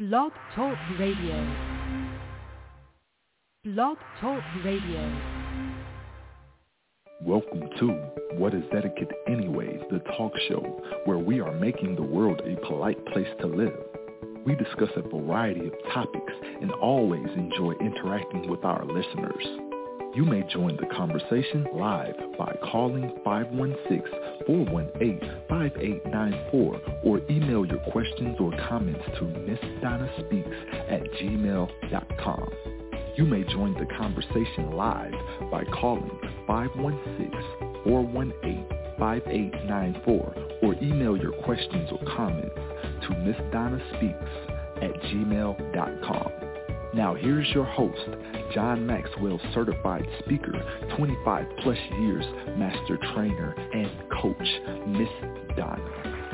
Blog Talk Radio. Blog Talk Radio. Welcome to What is Etiquette Anyways, the talk show where we are making the world a polite place to live. We discuss a variety of topics and always enjoy interacting with our listeners. You may join the conversation live by calling 516-418-5894 or email your questions or comments to MissDonnaSpeaks@gmail.com. You may join the conversation live by calling 516-418-5894 or email your questions or comments to MissDonnaSpeaks@gmail.com. Now here's your host, John Maxwell certified speaker, 25 plus years master trainer and coach, Miss Donna.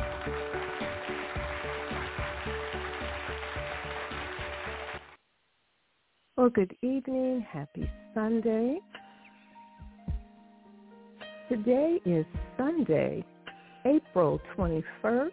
Well, good evening. Happy Sunday. Today is Sunday, April 21st,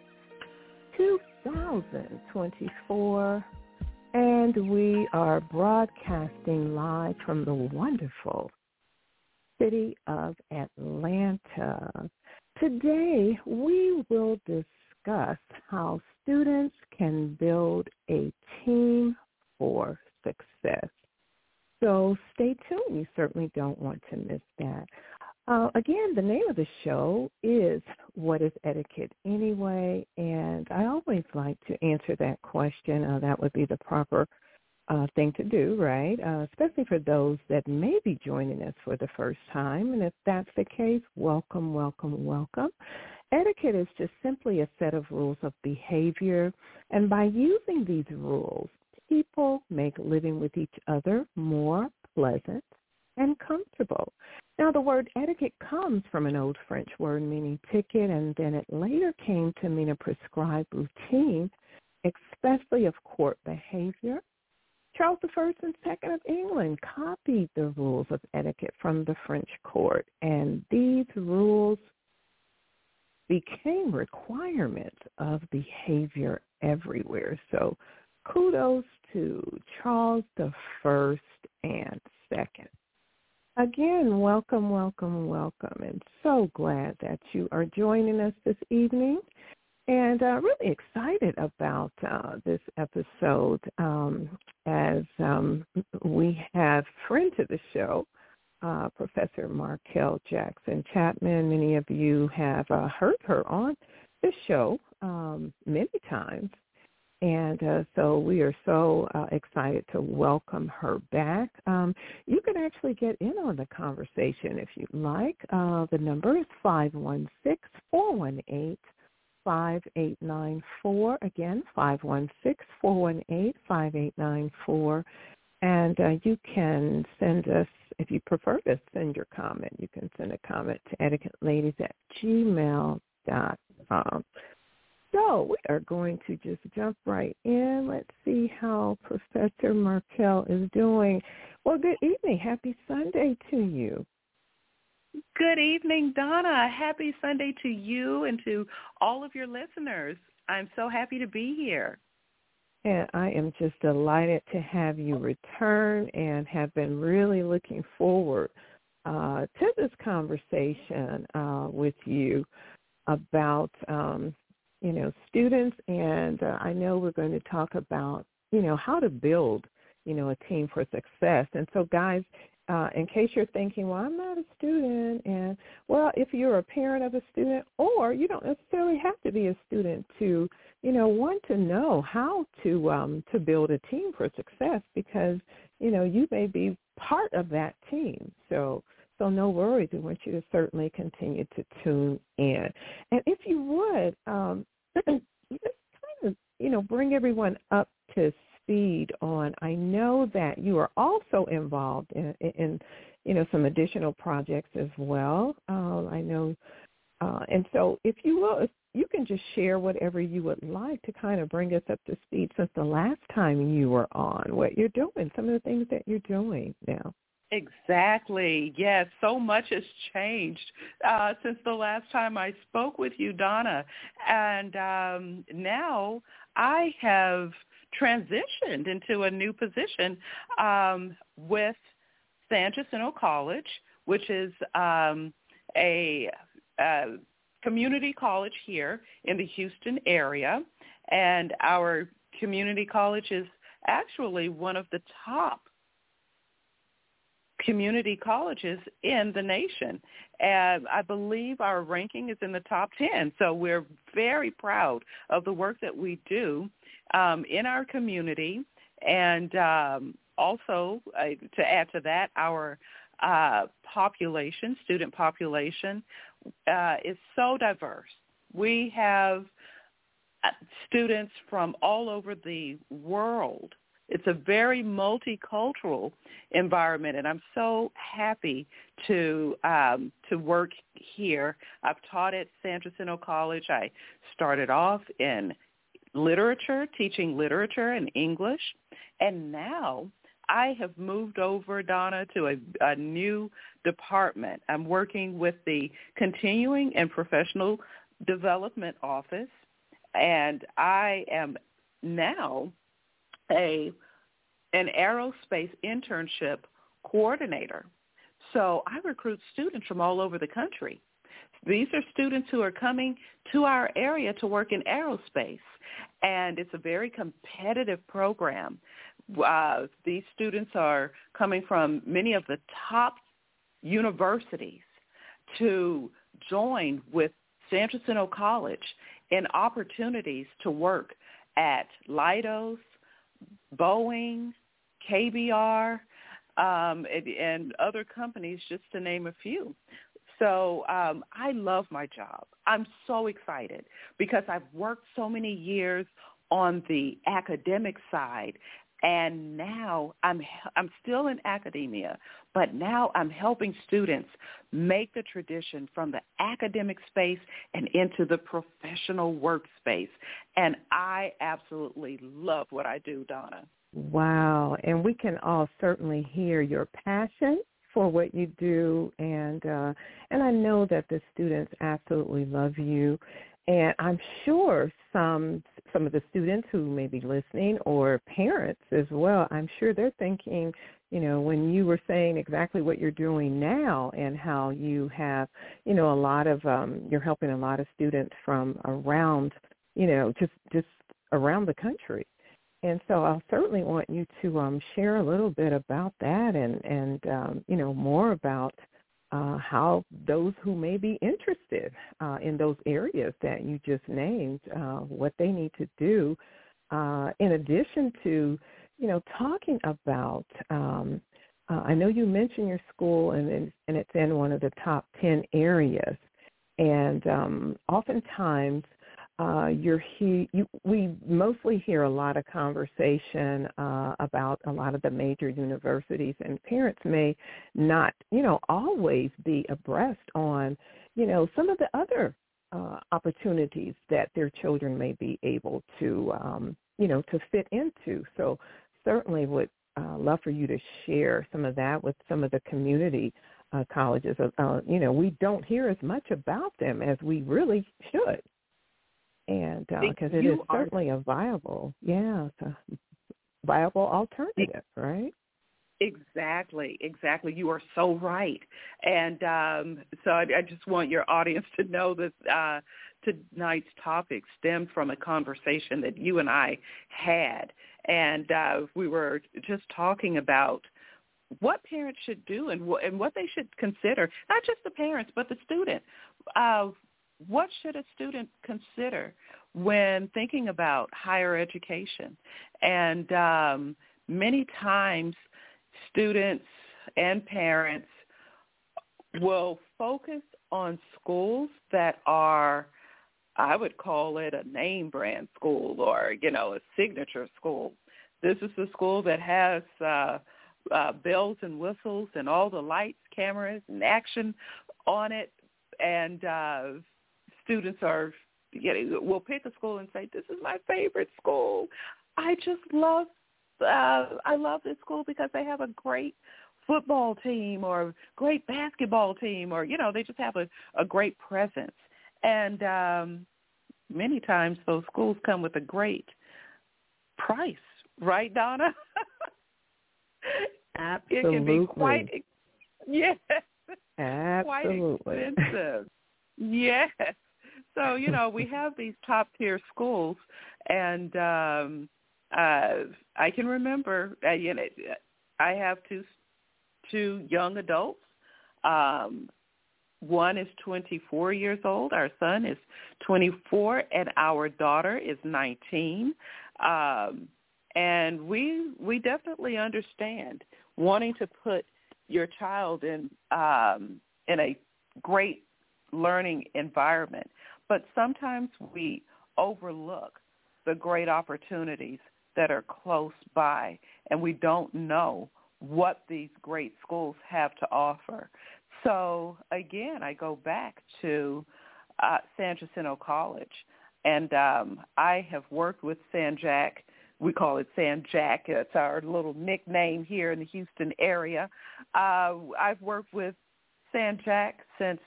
2024. And we are broadcasting live from the wonderful city of Atlanta. Today, we will discuss how students can build a team for success. So stay tuned. You certainly don't want to miss that. Again, the name of the show is What is Etiquette Anyway? And I always like to answer that question. That would be the proper thing to do, right? Especially for those that may be joining us for the first time. And if that's the case, welcome, welcome, welcome. Etiquette is just simply a set of rules of behavior. And by using these rules, people make living with each other more pleasant and comfortable. Now, the word etiquette comes from an old French word meaning ticket, and then it later came to mean a prescribed routine, especially of court behavior. Charles I and II of England copied the rules of etiquette from the French court, and these rules became requirements of behavior everywhere. So kudos to Charles I and II. Again, welcome, welcome, welcome, and so glad that you are joining us this evening, and really excited about this episode as we have friend to the show, Professor Markel Jackson Chapman. Many of you have heard her on this show many times. And so we are so excited to welcome her back. You can actually get in on the conversation if you'd like. The number is 516-418-5894. Again, 516-418-5894. And you can send us, if you prefer to send your comment, you can send a comment to etiquetteladies@gmail.com. So we are going to just jump right in. Let's see how Professor Markel is doing. Well, good evening. Happy Sunday to you. Good evening, Donna. Happy Sunday to you and to all of your listeners. I'm so happy to be here. And I am just delighted to have you return and have been really looking forward to this conversation with you about students, and I know we're going to talk about, how to build, a team for success. And so, guys, in case you're thinking, well, I'm not a student, and, well, if you're a parent of a student, or you don't necessarily have to be a student to, want to know how to build a team for success because, you may be part of that team. So no worries. We want you to certainly continue to tune in. And if you would, just kind of, bring everyone up to speed on, I know that you are also involved in some additional projects as well. I know. And so if you will, if you can just share whatever you would like to kind of bring us up to speed since the last time you were on, what you're doing, some of the things that you're doing now. Exactly. Yes, so much has changed since the last time I spoke with you, Donna. And now I have transitioned into a new position with San Jacinto College, which is a community college here in the Houston area. And our community college is actually one of the top community colleges in the nation. And I believe our ranking is in the top 10. So we're very proud of the work that we do in our community. And also, to add to that, our student population, is so diverse. We have students from all over the world. It's a very multicultural environment, and I'm so happy to work here. I've taught at San Jacinto College. I started off in literature, teaching literature and English, and now I have moved over, Donna, to a new department. I'm working with the Continuing and Professional Development Office, and I am now an aerospace internship coordinator. So I recruit students from all over the country. These are students who are coming to our area to work in aerospace, and it's a very competitive program. These students are coming from many of the top universities to join with San Jacinto College in opportunities to work at Leidos, Boeing, KBR, and other companies, just to name a few. So I love my job. I'm so excited because I've worked so many years on the academic side, and now I'm still in academia, but now I'm helping students make the transition from the academic space and into the professional workspace. And I absolutely love what I do, Donna. Wow. And we can all certainly hear your passion for what you do, and I know that the students absolutely love you. And I'm sure some of the students who may be listening, or parents as well, I'm sure they're thinking, you know, when you were saying exactly what you're doing now and how you have, you know, a lot of, you're helping a lot of students from around, you know, just around the country. And so I'll certainly want you to share a little bit about that and you know, more about how those who may be interested in those areas that you just named, what they need to do, in addition to, you know, talking about, I know you mentioned your school and it's in one of the top 10 areas. And oftentimes we mostly hear a lot of conversation about a lot of the major universities, and parents may not, you know, always be abreast on, you know, some of the other opportunities that their children may be able to, you know, to fit into. So certainly would love for you to share some of that with some of the community colleges. You know, we don't hear as much about them as we really should. And because it is certainly a viable, it's a viable alternative, right? Exactly. You are so right. And so I just want your audience to know that tonight's topic stemmed from a conversation that you and I had. And we were just talking about what parents should do and what they should consider, not just the parents, but the student. What should a student consider when thinking about higher education? And many times students and parents will focus on schools that are, I would call it a name brand school, or, you know, a signature school. This is the school that has bells and whistles and all the lights, cameras, and action on it. And students will pick a school and say, this is my favorite school. I love this school because they have a great football team or great basketball team, or, you know, they just have a great presence. And many times those schools come with a great price, right, Donna? Absolutely. It can be quite, yes, absolutely quite expensive. Yes. So, we have these top-tier schools, and I can remember, I have two young adults. One is 24 years old. Our son is 24, and our daughter is 19. And we definitely understand wanting to put your child in a great learning environment, but sometimes we overlook the great opportunities that are close by, and we don't know what these great schools have to offer. So, again, I go back to San Jacinto College, and I have worked with San Jack. We call it San Jack. It's our little nickname here in the Houston area. I've worked with San Jack since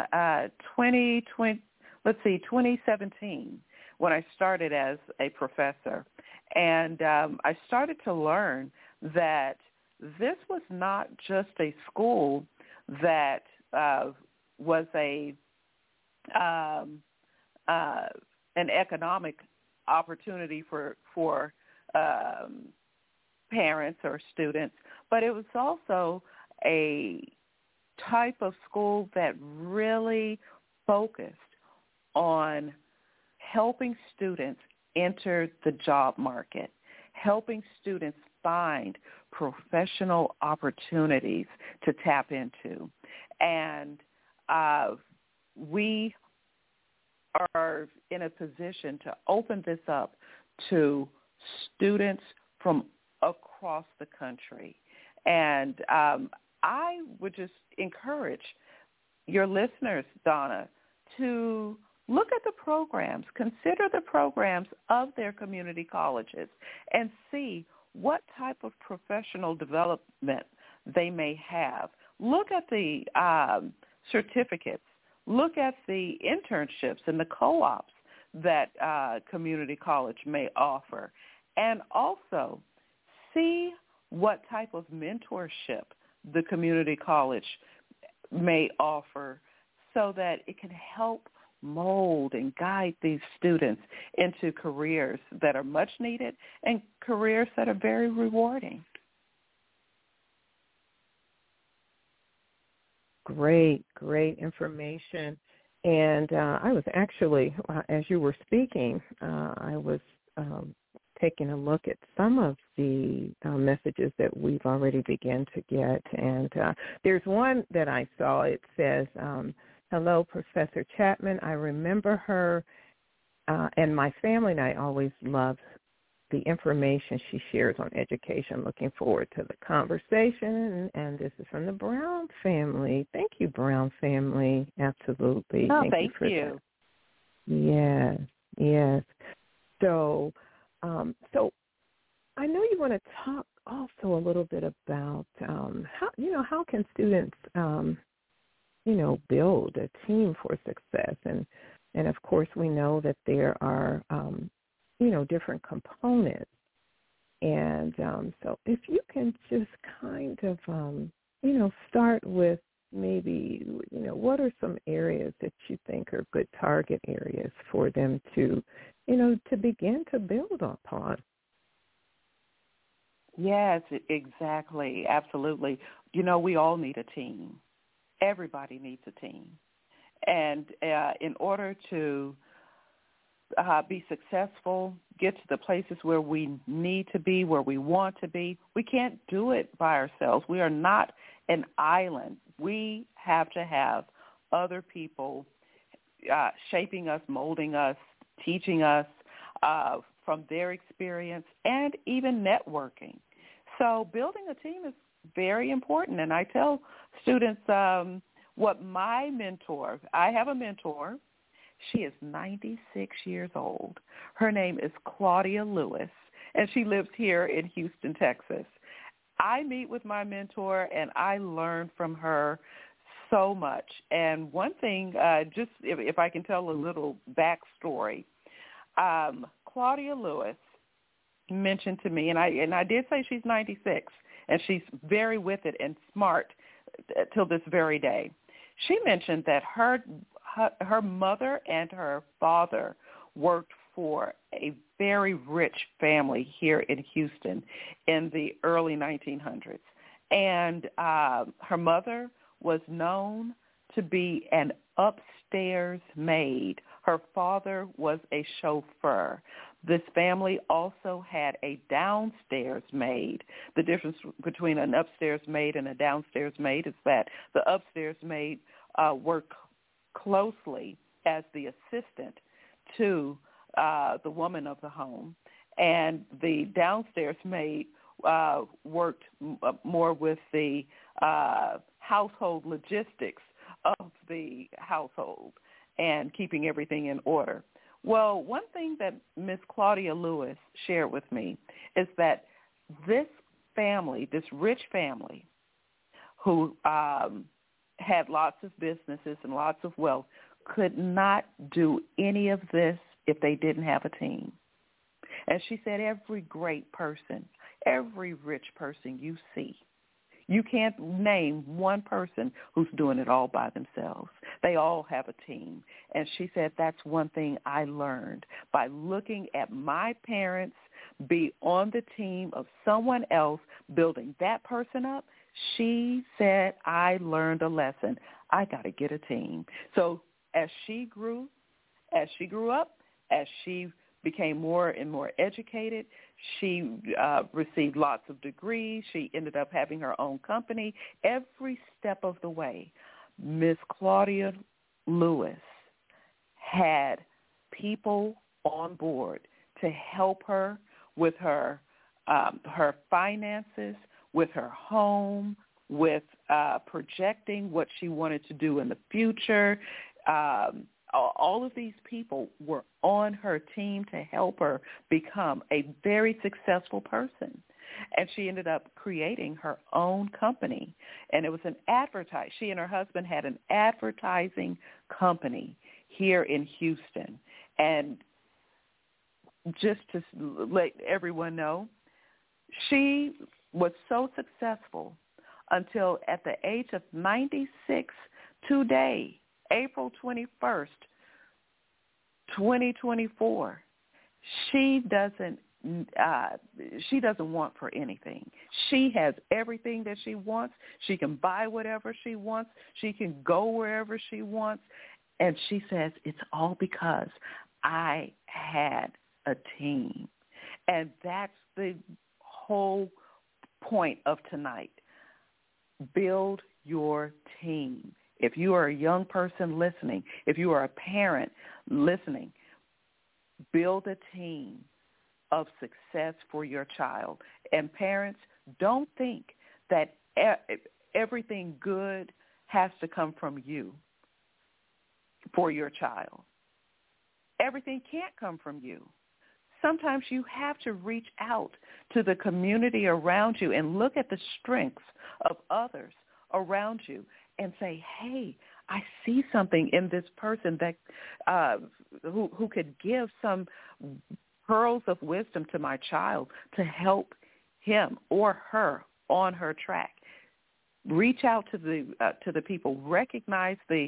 2017, when I started as a professor. And I started to learn that this was not just a school that was an economic opportunity for parents or students, but it was also a type of school that really focused on helping students enter the job market, helping students find professional opportunities to tap into. And we are in a position to open this up to students from across the country. And I would just encourage your listeners, Donna, to look at the programs, consider the programs of their community colleges, and see what type of professional development they may have. Look at the certificates. Look at the internships and the co-ops that community college may offer. And also see what type of mentorship the community college may offer, so that it can help mold and guide these students into careers that are much needed and careers that are very rewarding. Great information. And I was actually, as you were speaking, I was taking a look at some of the messages that we've already begun to get. And there's one that I saw. It says, hello, Professor Chapman. I remember her, and my family and I always love the information she shares on education. Looking forward to the conversation. And this is from the Brown family. Thank you, Brown family. Absolutely. Oh, thank you for you. That. Yes. So I know you want to talk also a little bit about how can students build a team for success, and of course we know that there are different components, and so if you can just kind of start with maybe what are some areas that you think are good target areas for them to begin to build upon. Yes, exactly. Absolutely. We all need a team. Everybody needs a team. And in order to be successful, get to the places where we need to be, where we want to be, we can't do it by ourselves. We are not an island. We have to have other people shaping us, molding us, teaching us from their experience, and even networking. So building a team is very important. And I tell students what my mentor, I have a mentor. She is 96 years old. Her name is Claudia Lewis, and she lives here in Houston, Texas. I meet with my mentor, and I learn from her so much. And one thing, just if I can tell a little backstory, Claudia Lewis mentioned to me, and I did say she's 96, and she's very with it and smart till this very day. She mentioned that her mother and her father worked for a very rich family here in Houston in the early 1900s. And her mother was known to be an upstairs maid. Her father was a chauffeur. This family also had a downstairs maid. The difference between an upstairs maid and a downstairs maid is that the upstairs maid worked closely as the assistant to the woman of the home, and the downstairs maid worked more with the household logistics of the household and keeping everything in order. Well, one thing that Miss Claudia Lewis shared with me is that this family, this rich family who had lots of businesses and lots of wealth, could not do any of this if they didn't have a team. And she said every great person, every rich person you see, you can't name one person who's doing it all by themselves. They all have a team. And she said that's one thing I learned by looking at my parents be on the team of someone else, building that person up. She said, I learned a lesson. I got to get a team. So as she grew up, as she became more and more educated, she received lots of degrees. She ended up having her own company. Every step of the way, Miss Claudia Lewis had people on board to help her with her finances, with her home, with projecting what she wanted to do in the future. All of these people were on her team to help her become a very successful person. And she ended up creating her own company. And it was she and her husband had an advertising company here in Houston. And just to let everyone know, she was so successful until at the age of 96 today, April 21st, 2024, she doesn't want for anything. She has everything that she wants. She can buy whatever she wants. She can go wherever she wants. And she says, it's all because I had a team. And that's the whole point of tonight. Build your team. If you are a young person listening, if you are a parent listening, build a team of success for your child. And parents, don't think that everything good has to come from you for your child. Everything can't come from you. Sometimes you have to reach out to the community around you and look at the strengths of others around you and say, hey, I see something in this person that who could give some pearls of wisdom to my child to help him or her on her track. Reach out to the people. Recognize the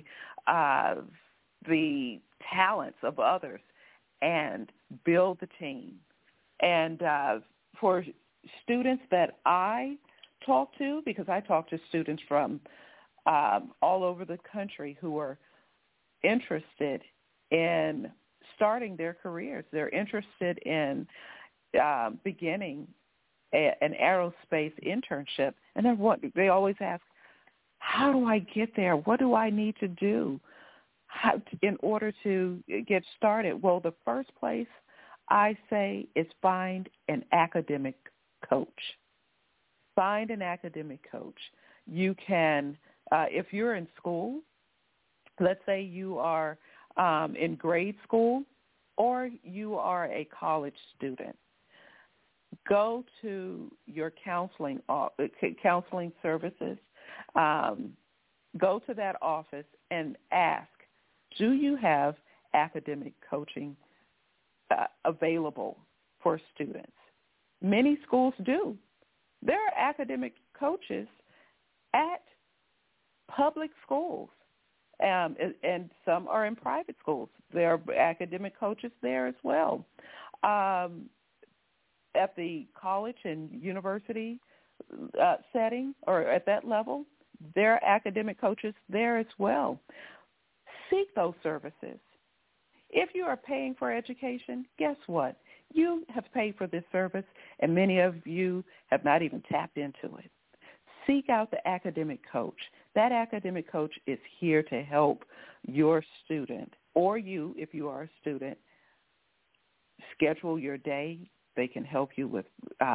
talents of others and build the team. And for students that I talk to, because I talk to students from all over the country who are interested in starting their careers. They're interested in beginning an aerospace internship. And then they always ask, how do I get there? What do I need to do in order to get started? Well, the first place I say is find an academic coach. Find an academic coach. You can, if you're in school, let's say you are in grade school or you are a college student, go to your counseling services. Go to that office and ask, do you have academic coaching available for students? many schools do. There are academic coaches at public schools, and some are in private schools. There are academic coaches there as well. At the college and university setting or at that level, there are academic coaches there as well. Seek those services. If you are paying for education, guess what? You have paid for this service, and many of you have not even tapped into it. Seek out the academic coach. That academic coach is here to help your student, or you, if you are a student, schedule your day. They can help you with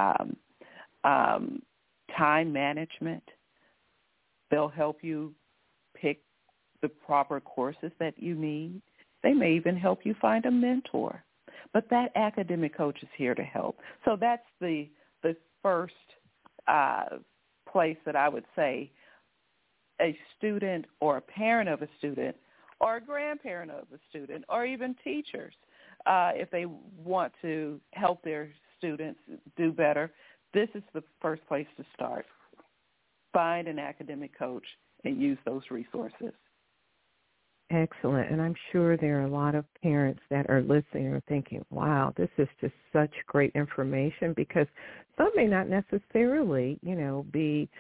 time management. They'll help you pick the proper courses that you need. They may even help you find a mentor. But that academic coach is here to help. So that's the first place that I would say a student or a parent of a student or a grandparent of a student or even teachers, if they want to help their students do better, this is the first place to start. Find an academic coach and use those resources. Excellent. And I'm sure there are a lot of parents that are listening and thinking, wow, this is just such great information, because some may not necessarily, be,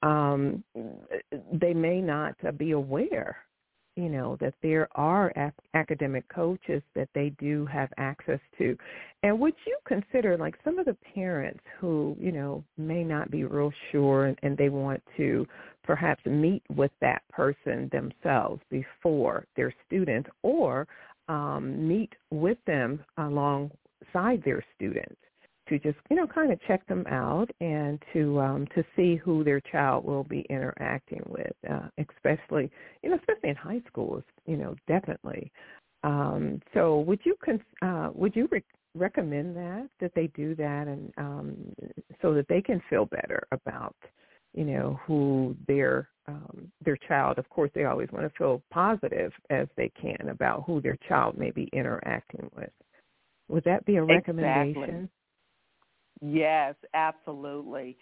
they may not be aware, that there are academic coaches that they do have access to. And would you consider, like, some of the parents who, may not be real sure and they want to perhaps meet with that person themselves before their student, or meet with them alongside their student to just, kind of check them out and to see who their child will be interacting with, especially in high schools, definitely. So would you recommend that they do that, and so that they can feel better about, who their child, of course, they always want to feel positive as they can about who their child may be interacting with. Would that be a recommendation? Exactly. Yes, absolutely.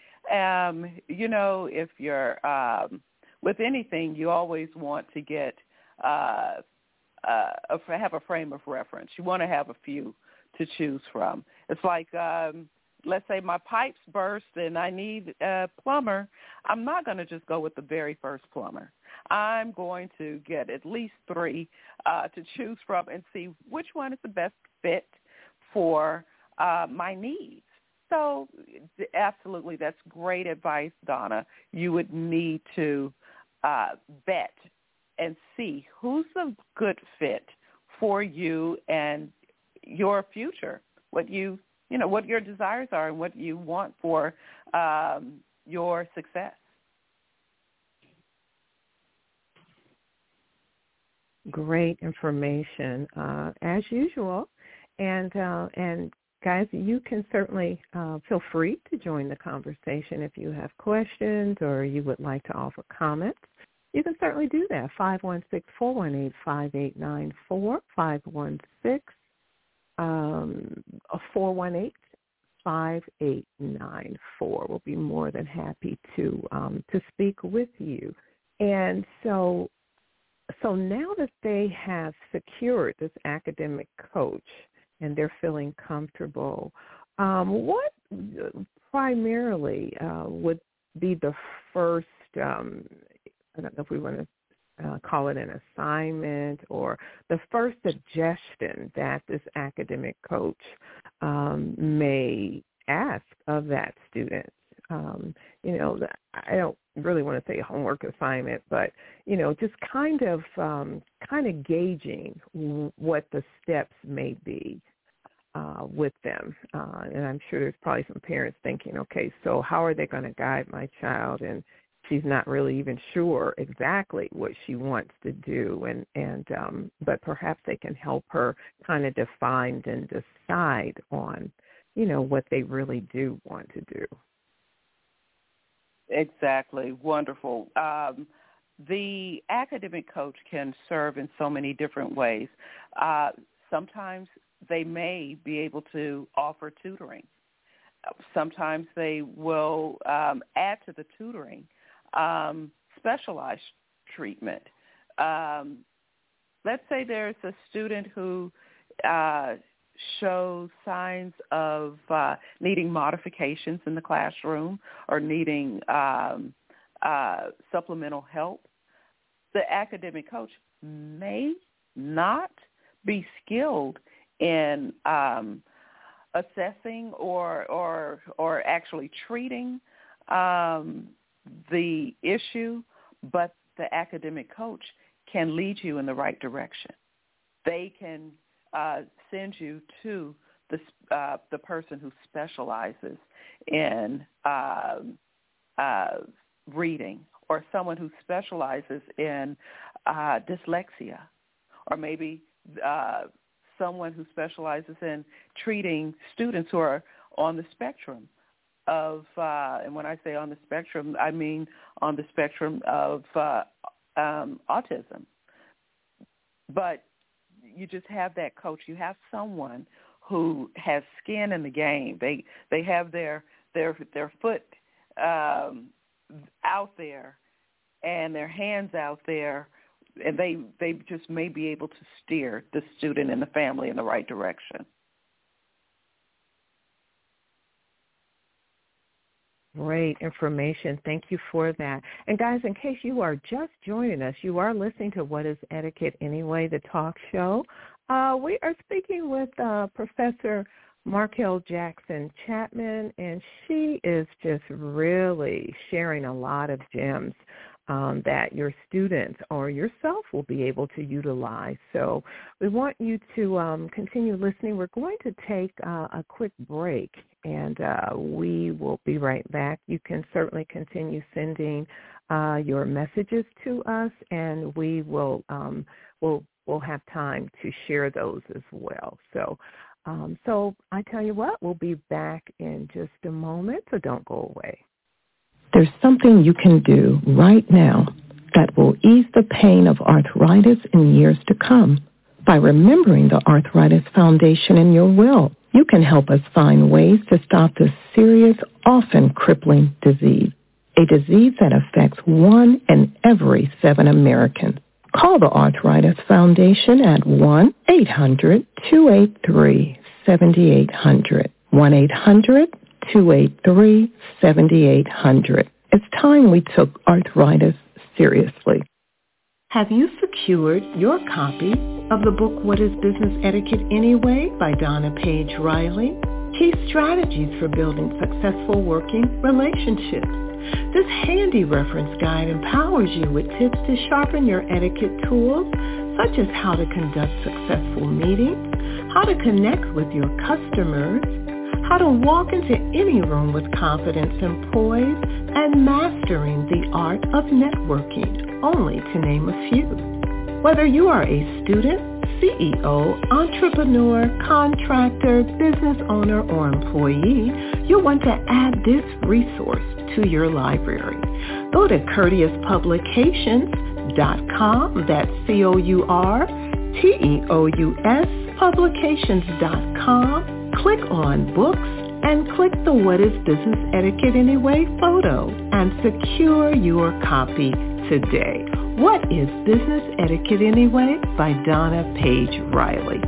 If you're with anything, you always want to get have a frame of reference. You want to have a few to choose from. It's like, let's say my pipes burst and I need a plumber. I'm not going to just go with the very first plumber. I'm going to get at least 3 to choose from and see which one is the best fit for my needs. So absolutely, that's great advice, Donna. You would need to vet and see who's a good fit for you and your future, what your desires are and what you want for your success. Great information, as usual. And guys, you can certainly feel free to join the conversation if you have questions or you would like to offer comments. You can certainly do that. 516-418-5894, 516-418-5894. We'll be more than happy to speak with you. And so now that they have secured this academic coach and they're feeling comfortable, what primarily would be the first, I don't know if we want to call it an assignment, or the first suggestion that this academic coach may ask of that student? I don't really want to say a homework assignment, but, just kind of gauging what the steps may be with them. And I'm sure there's probably some parents thinking, okay, so how are they going to guide my child? And she's not really even sure exactly what she wants to do. But perhaps they can help her kind of define and decide on, what they really do want to do. Exactly. Wonderful. The academic coach can serve in so many different ways. Sometimes they may be able to offer tutoring. sometimes they will add to the tutoring specialized treatment. Let's say there's a student who shows signs of needing modifications in the classroom or needing supplemental help. The academic coach may not be skilled in assessing or actually treating the issue, but the academic coach can lead you in the right direction. They can send you to the person who specializes in reading, or someone who specializes in dyslexia, or maybe someone who specializes in treating students who are on the spectrum of, and when I say on the spectrum, I mean on the spectrum of autism. But you just have that coach. You have someone who has skin in the game. They have their foot out there and their hands out there, and they just may be able to steer the student and the family in the right direction. Great information. Thank you for that. And guys, in case you are just joining us, you are listening to What is Etiquette Anyway, the talk show. We are speaking with Professor Markel Jackson Chapman, and she is just really sharing a lot of gems that your students or yourself will be able to utilize. So we want you to continue listening. We're going to take a quick break, and we will be right back. You can certainly continue sending your messages to us, and we will we'll have time to share those as well. So I tell you what, we'll be back in just a moment, so don't go away. There's something you can do right now that will ease the pain of arthritis in years to come. By remembering the Arthritis Foundation in your will, you can help us find ways to stop this serious, often crippling disease, a disease that affects 1 in every 7 Americans. Call the Arthritis Foundation at 1-800-283-7800, 1-800-283-7800. It's time we took arthritis seriously. Have you secured your copy of the book, What is Business Etiquette Anyway, by Donna Page Riley? Key strategies for building successful working relationships. This handy reference guide empowers you with tips to sharpen your etiquette tools, such as how to conduct successful meetings, how to connect with your customers, how to walk into any room with confidence and poise, and mastering the art of networking, only to name a few. Whether you are a student, CEO, entrepreneur, contractor, business owner, or employee, you'll want to add this resource to your library. Go to CourteousPublications.com, that's COURTEOUS, publications.com. Click on Books and click the What is Business Etiquette Anyway photo and secure your copy today. What is Business Etiquette Anyway by Donna Page Riley.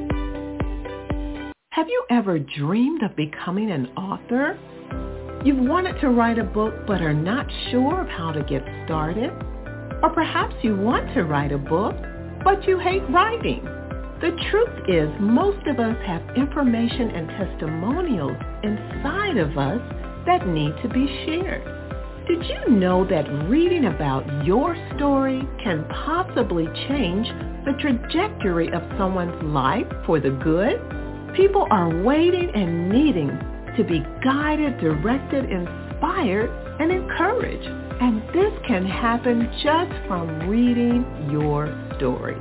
Have you ever dreamed of becoming an author? You've wanted to write a book but are not sure of how to get started? Or perhaps you want to write a book but you hate writing. The truth is, most of us have information and testimonials inside of us that need to be shared. Did you know that reading about your story can possibly change the trajectory of someone's life for the good? People are waiting and needing to be guided, directed, inspired, and encouraged. And this can happen just from reading your story.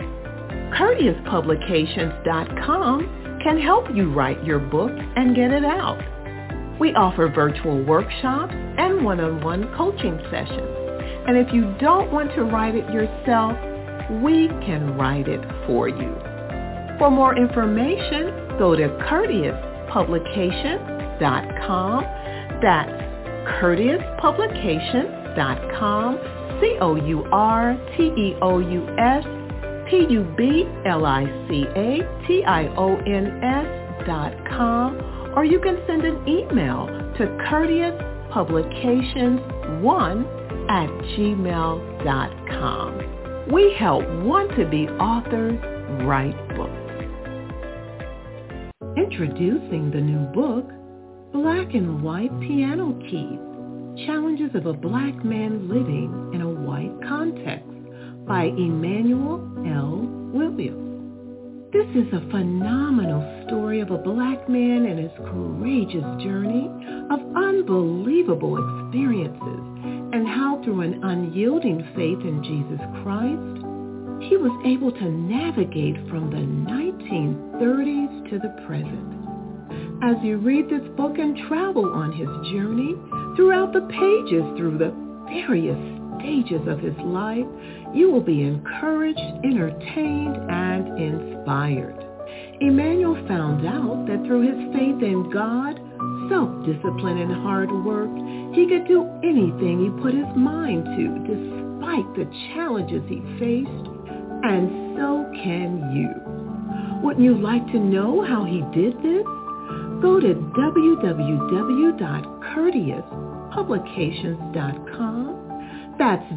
CourteousPublications.com can help you write your book and get it out. We offer virtual workshops and one-on-one coaching sessions. And if you don't want to write it yourself, we can write it for you. For more information, go to CourteousPublications, courteouspublications.com. That's courteouspublications.com, courteouspublications.com, or you can send an email to courteouspublications1@gmail.com. We help want-to-be authors write books. Introducing the new book, Black and White Piano Keys, Challenges of a Black Man Living in a White Context by Emmanuel L. Williams. This is a phenomenal story of a Black man and his courageous journey of unbelievable experiences and how through an unyielding faith in Jesus Christ, he was able to navigate from the 1930s to the present. As you read this book and travel on his journey throughout the pages through the various stages of his life, you will be encouraged, entertained, and inspired. Emmanuel found out that through his faith in God, self-discipline, and hard work, he could do anything he put his mind to despite the challenges he faced, and so can you. Wouldn't you like to know how he did this? Go to www.courteouspublications.com. That's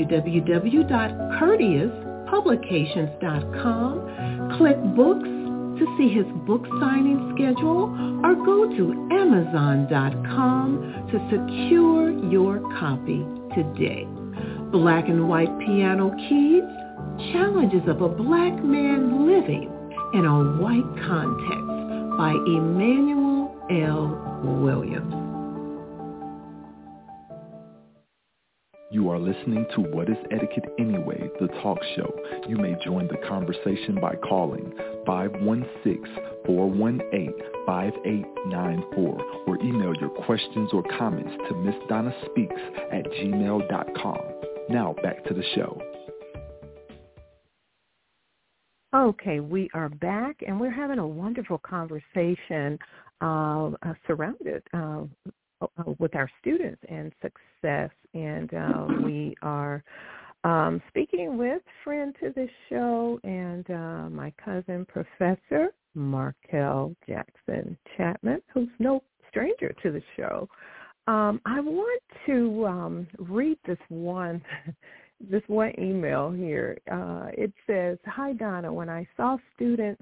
www.courteouspublications.com. Click books to see his book signing schedule, or go to Amazon.com to secure your copy today. Black and White Piano Keys, Challenges of a Black Man Living in a White Context by Emmanuel L. Williams. You are listening to What is Etiquette Anyway, the talk show. You may join the conversation by calling 516-418-5894 or email your questions or comments to MissDonnaSpeaks@gmail.com. Now back to the show. Okay, we are back, and we're having a wonderful conversation surrounded with our students and success. And we are speaking with friend to the show and my cousin, Professor Markel Jackson Chapman, who's no stranger to the show. I want to read this one email here. It says, "Hi, Donna. When I saw students,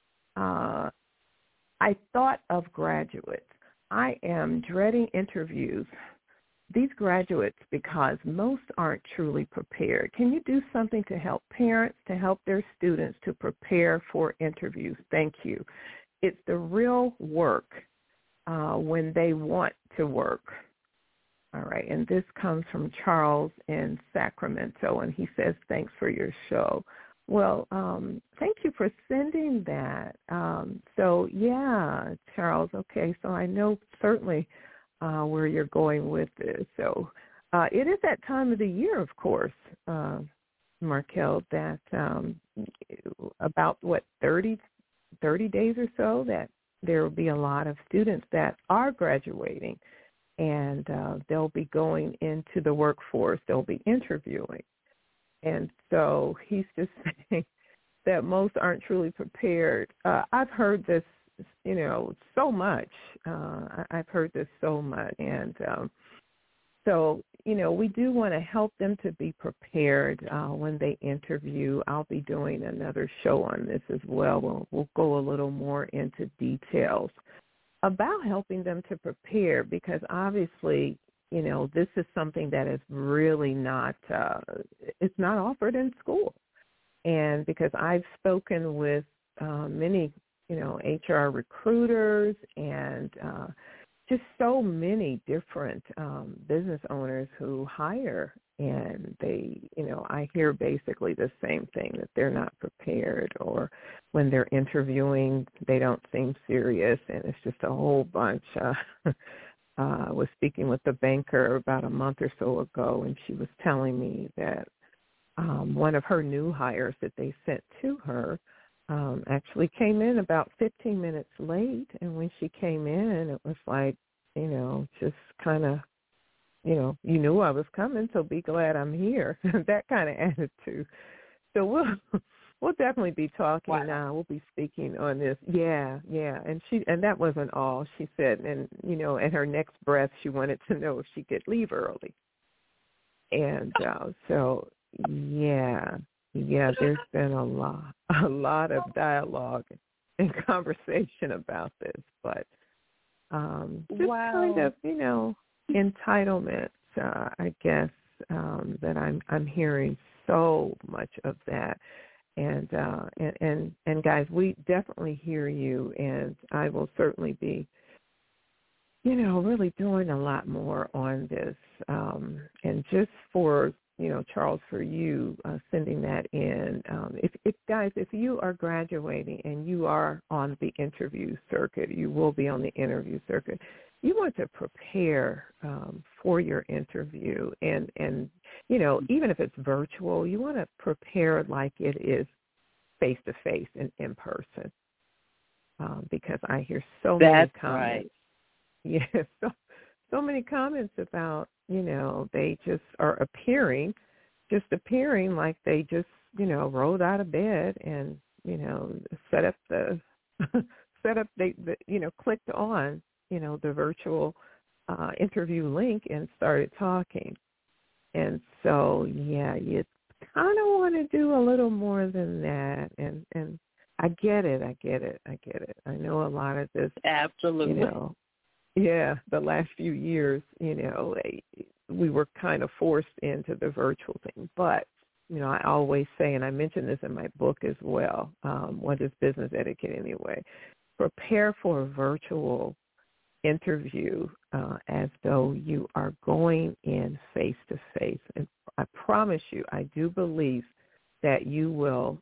I thought of graduates. I am dreading interviews. These graduates because most aren't truly prepared. Can you do something to help parents to help their students to prepare for interviews? Thank you. It's the real work when they want to work." All right, and this comes from Charles in Sacramento, and he says, "Thanks for your show." Well, thank you for sending that. So, yeah, Charles, okay, so I know certainly where you're going with this. So it is that time of the year, of course, Markel, that about, 30 days or so, that there will be a lot of students that are graduating, and they'll be going into the workforce. They'll be interviewing. And so he's just saying that most aren't truly prepared. I've heard this, so much. I've heard this so much. And so, we do want to help them to be prepared when they interview. I'll be doing another show on this as well. We'll go a little more into details about helping them to prepare, because obviously, this is something that is really not, it's not offered in school. And because I've spoken with many, HR recruiters and just so many different business owners who hire, and they, I hear basically the same thing, that they're not prepared, or when they're interviewing, they don't seem serious, and it's just a whole bunch. I was speaking with the banker about a month or so ago, and she was telling me that one of her new hires that they sent to her, actually came in about 15 minutes late. And when she came in, it was like, just kind of, you knew I was coming, so be glad I'm here. That kind of attitude. So we'll definitely be talking. Wow. We'll be speaking on this. Yeah. And that wasn't all. She said, and at her next breath, she wanted to know if she could leave early. And so, there's been a lot of dialogue and conversation about this, but just kind of, entitlement, I guess, that I'm hearing so much of that. And guys, we definitely hear you, and I will certainly be, really doing a lot more on this. And just for, Charles, for you sending that in, if guys, if you are graduating and you are on the interview circuit, you will be on the interview circuit. You want to prepare for your interview, and even if it's virtual, you want to prepare like it is face-to-face and in person, because I hear so many comments. Right. Yes, so many comments about, they just are appearing like they just, rolled out of bed and, they clicked on, the virtual interview link and started talking. And so, you kind of want to do a little more than that. And I get it. I know a lot of this. Absolutely. The last few years, we were kind of forced into the virtual thing. But, I always say, and I mention this in my book as well, What is Business Etiquette Anyway? Prepare for a virtual interview as though you are going in face-to-face. And I promise you, I do believe that you will,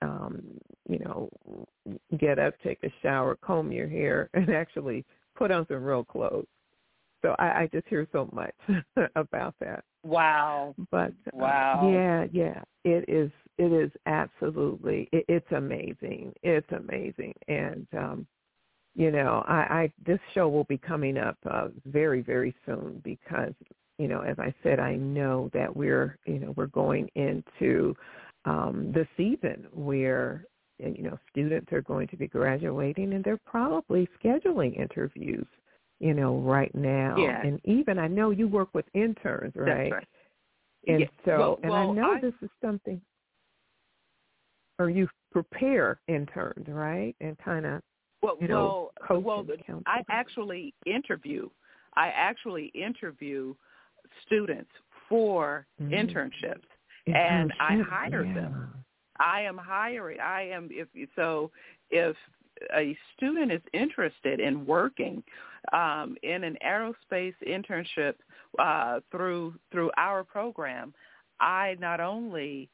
get up, take a shower, comb your hair, and actually put on some real clothes. So I just hear so much about that. Wow. But it is absolutely, it's amazing. It's amazing. And, this show will be coming up very, very soon because, as I said, I know that we're going into the season where, students are going to be graduating, and they're probably scheduling interviews, right now. Yeah. And even I know you work with interns, right? That's right. And so, I know this is something, or you prepare interns, right? And kind of, coach and counsel. I actually interview students for internships, and I hire them. I am hiring. If a student is interested in working in an aerospace internship through our program, I not only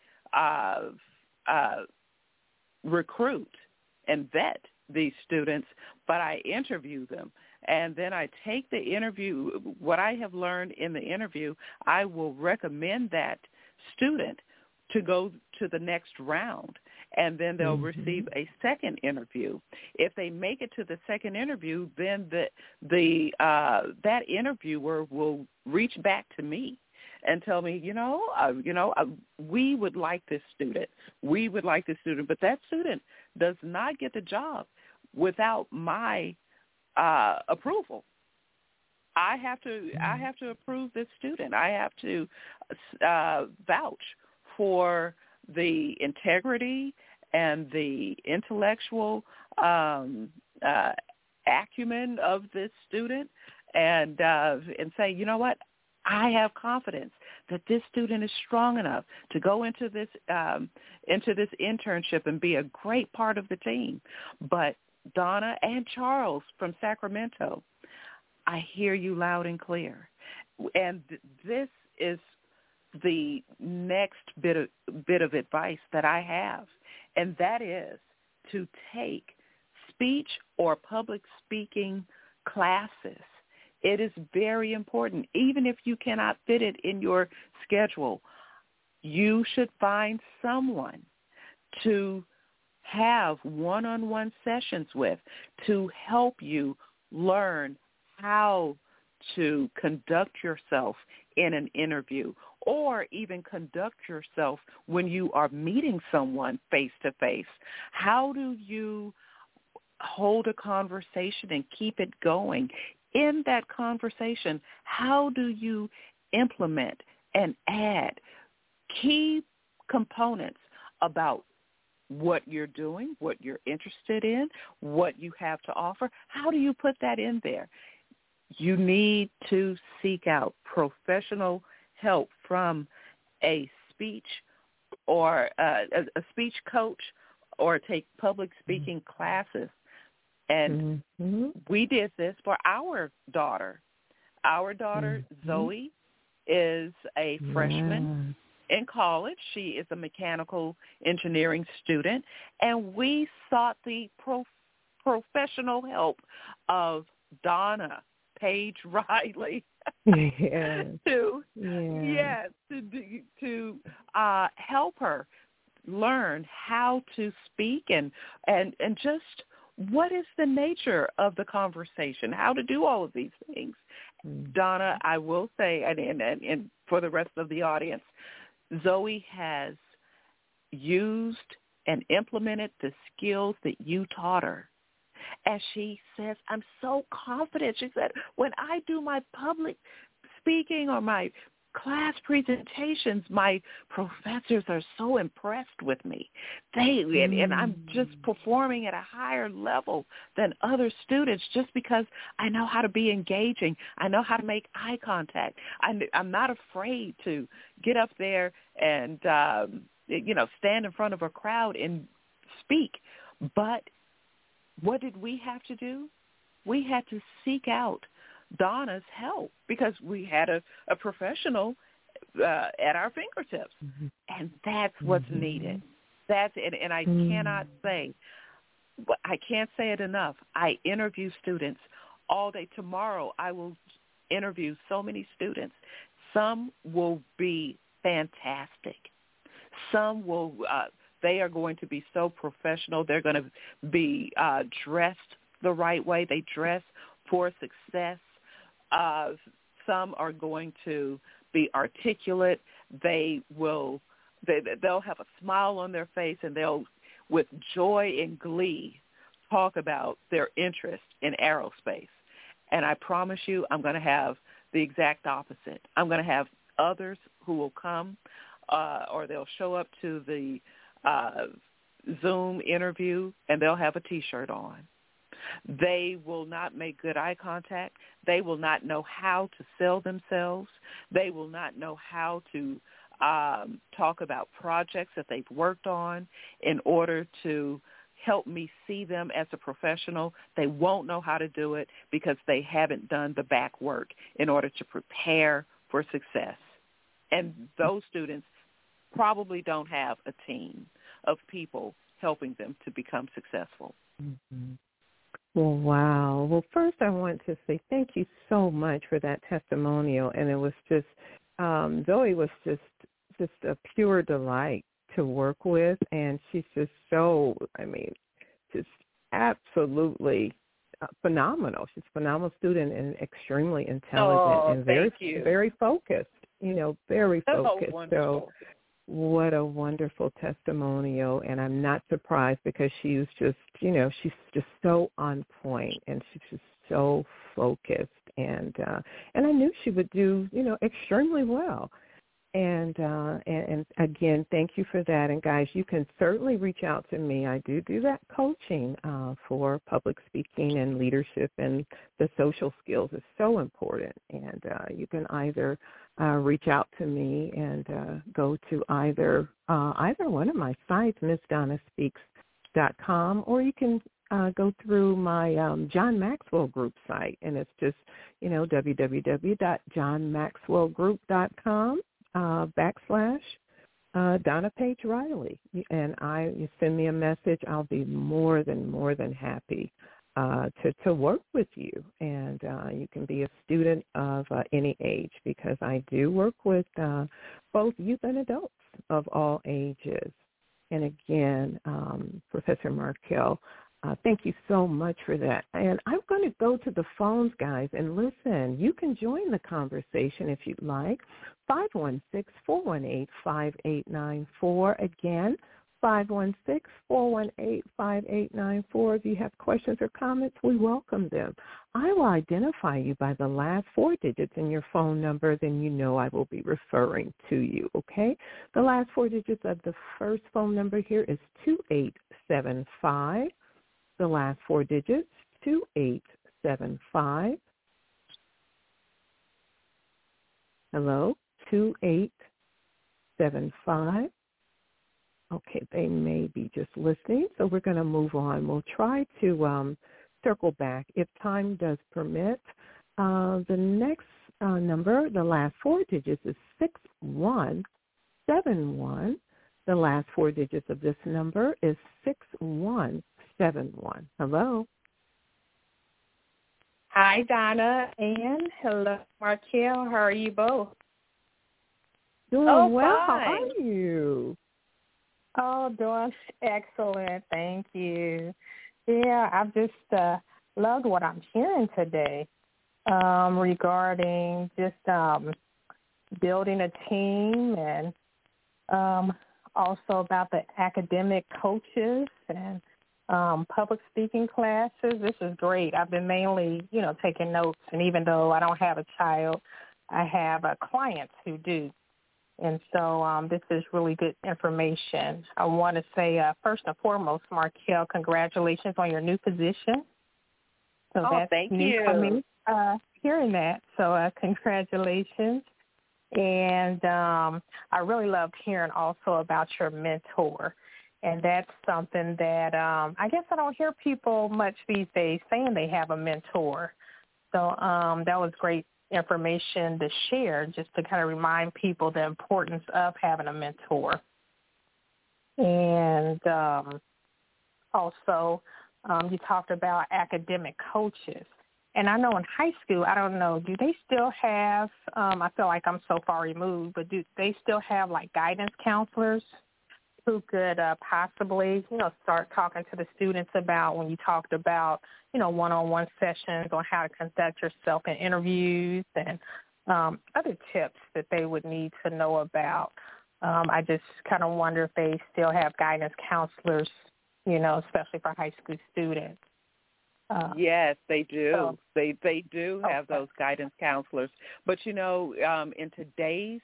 recruit and vet these students, but I interview them. And then I take the interview, what I have learned in the interview, I will recommend that student to go to the next round, and then they'll receive a second interview. If they make it to the second interview, then that interviewer will reach back to me and tell me, we would like this student. We would like this student, but that student does not get the job without my approval. I have to approve this student. I have to vouch for the integrity and the intellectual acumen of this student, and say, you know what, I have confidence that this student is strong enough to go into this internship and be a great part of the team. But Donna and Charles from Sacramento, I hear you loud and clear. And this is the next bit of advice that I have, and that is to take speech or public speaking classes. It is very important. Even if you cannot fit it in your schedule, you should find someone to have one-on-one sessions with to help you learn how to conduct yourself in an interview, or even conduct yourself when you are meeting someone face-to-face. How do you hold a conversation and keep it going? In that conversation, how do you implement and add key components about what you're doing, what you're interested in, what you have to offer? How do you put that in there? You need to seek out professional help from a speech or a speech coach, or take public speaking classes. And we did this for our daughter. Our daughter, Zoe, is a freshman in college. She is a mechanical engineering student, and we sought the professional help of Donna Page Riley to help her learn how to speak and just what is the nature of the conversation, how to do all of these things. Donna, I will say, and for the rest of the audience, Zoe has used and implemented the skills that you taught her. As she says, I'm so confident. She said, when I do my public speaking or my class presentations, my professors are so impressed with me. And I'm just performing at a higher level than other students just because I know how to be engaging. I know how to make eye contact. I'm not afraid to get up there and, stand in front of a crowd and speak. But what did we have to do? We had to seek out Donna's help because we had a professional at our fingertips. And that's what's needed. That's it. And I cannot say, I can't say it enough. I interview students all day. Tomorrow I will interview so many students. Some will be fantastic. Some will, they are going to be so professional. They're going to be dressed the right way. They dress for success. Some are going to be articulate. They'll have a smile on their face, and they'll, with joy and glee, talk about their interest in aerospace. And I promise you, I'm going to have the exact opposite. I'm going to have others who will come or they'll show up to the Zoom interview, and they'll have a T-shirt on. They will not make good eye contact. They will not know how to sell themselves. They will not know how to talk about projects that they've worked on in order to help me see them as a professional. They won't know how to do it because they haven't done the back work in order to prepare for success. And those students probably don't have a team of people helping them to become successful. Well, wow. Well, first I want to say thank you so much for that testimonial. And it was just, Zoe was just a pure delight to work with. And she's just so, just absolutely phenomenal. She's a phenomenal student and extremely intelligent and very focused, very focused. So what a wonderful testimonial, and I'm not surprised because she's just, she's just so on point, and she's just so focused, and I knew she would do, extremely well. And again, thank you for that. And guys, you can certainly reach out to me. I do that coaching for public speaking and leadership, and the social skills is so important. And you can either reach out to me and go to either one of my sites, MissDonnaSpeaks.com, or you can go through my John Maxwell Group site, and it's just, www.johnmaxwellgroup.com. /Donna Page Riley, and you send me a message. I'll be more than happy to work with you, and you can be a student of any age, because I do work with both youth and adults of all ages. And again, Professor Markell, thank you so much for that. And I'm going to go to the phones, guys, and listen. You can join the conversation if you'd like. 516-418-5894. Again, 516-418-5894. If you have questions or comments, we welcome them. I will identify you by the last 4 digits in your phone number, then you know I will be referring to you, okay? The last 4 digits of the first phone number here is 2875. The last 4 digits, 2875. Hello, 2875. Okay, they may be just listening, so we're going to move on. We'll try to circle back if time does permit. The next number, the last 4 digits, is 6171. The last 4 digits of this number is 6171. Hello. Hi, Donna, and hello, Markell. How are you both? Doing well. Fine. How are you? Oh, doing excellent. Thank you. Yeah, I've just loved what I'm hearing today regarding just building a team and also about the academic coaches and public speaking classes. This is great. I've been mainly, taking notes, and even though I don't have a child, I have clients who do. And so this is really good information. I want to say, first and foremost, Markell, congratulations on your new position. So that's thank new you. for me, hearing that. So congratulations. And I really loved hearing also about your mentor. And that's something that I guess I don't hear people much these days saying they have a mentor. So that was great information to share, just to kind of remind people the importance of having a mentor. And also you talked about academic coaches. And I know in high school, I don't know, do they still have, I feel like I'm so far removed, but do they still have like guidance counselors who could possibly, start talking to the students about when you talked about, one-on-one sessions on how to conduct yourself in interviews and other tips that they would need to know about. I just kind of wonder if they still have guidance counselors, especially for high school students. Yes, they do. So, they do have those guidance counselors. But in today's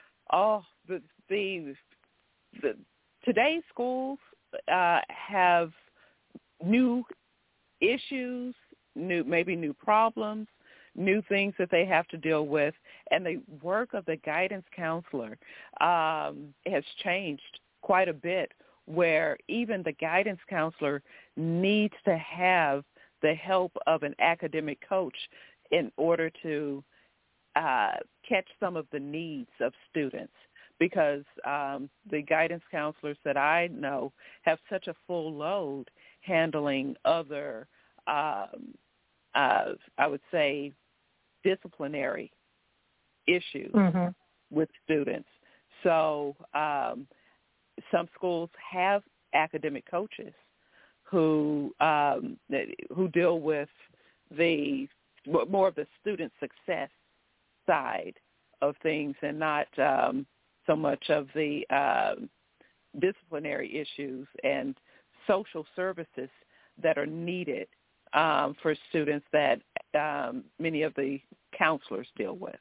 today's schools have new issues, maybe new problems, new things that they have to deal with, and the work of the guidance counselor has changed quite a bit, where even the guidance counselor needs to have the help of an academic coach in order to catch some of the needs of students, because the guidance counselors that I know have such a full load handling other, I would say, disciplinary issues with students. So some schools have academic coaches who deal with the more of the student success side of things, and not so much of the disciplinary issues and social services that are needed for students that many of the counselors deal with.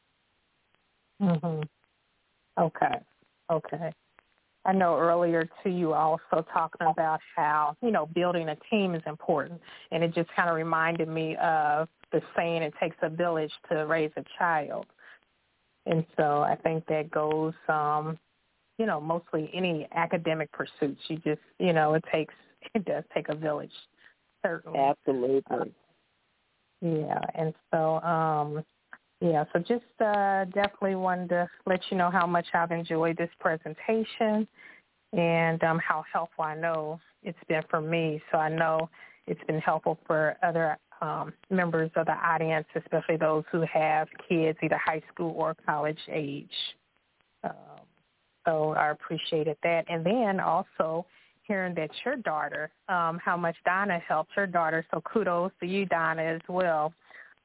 Okay. I know earlier, too, you were also talking about how, building a team is important. And it just kind of reminded me of the saying, it takes a village to raise a child. And so I think that goes, mostly any academic pursuits. You just, it does take a village, certainly. Absolutely. And so, so just definitely wanted to let you know how much I've enjoyed this presentation and how helpful I know it's been for me. So I know it's been helpful for other members of the audience, especially those who have kids either high school or college age. So I appreciated that. And then also hearing that your daughter, how much Donna helped her daughter. So kudos to you, Donna, as well,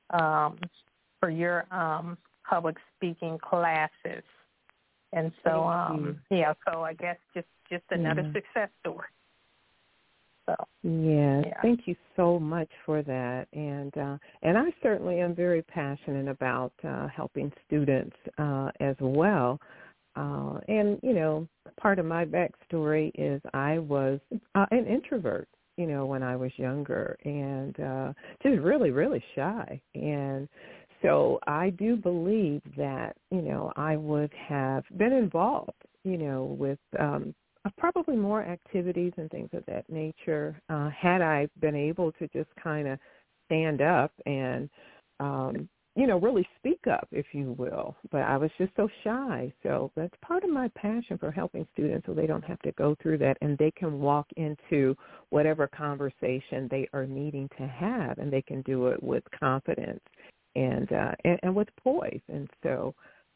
for your public speaking classes. And so, so I guess just another success story. So, yes, thank you so much for that. And I certainly am very passionate about helping students as well. And, you know, part of my backstory is I was an introvert, you know, when I was younger, and just really, really shy. And so I do believe that, you know, I would have been involved, you know, with probably more activities and things of that nature had I been able to just kind of stand up and, you know, really speak up, if you will. But I was just so shy. So that's part of my passion for helping students so they don't have to go through that, and they can walk into whatever conversation they are needing to have, and they can do it with confidence and with poise. And so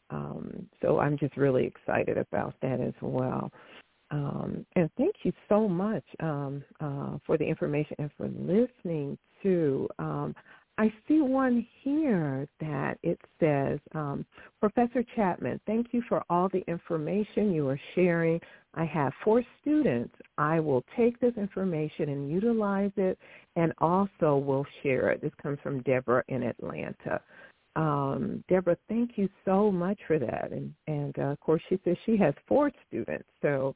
I'm just really excited about that as well. And thank you so much for the information and for listening to. I see one here that it says, Professor Chapman, thank you for all the information you are sharing. I have 4 students. I will take this information and utilize it, and also will share it. This comes from Deborah in Atlanta. Deborah, thank you so much for that. And of course, she says she has 4 students. So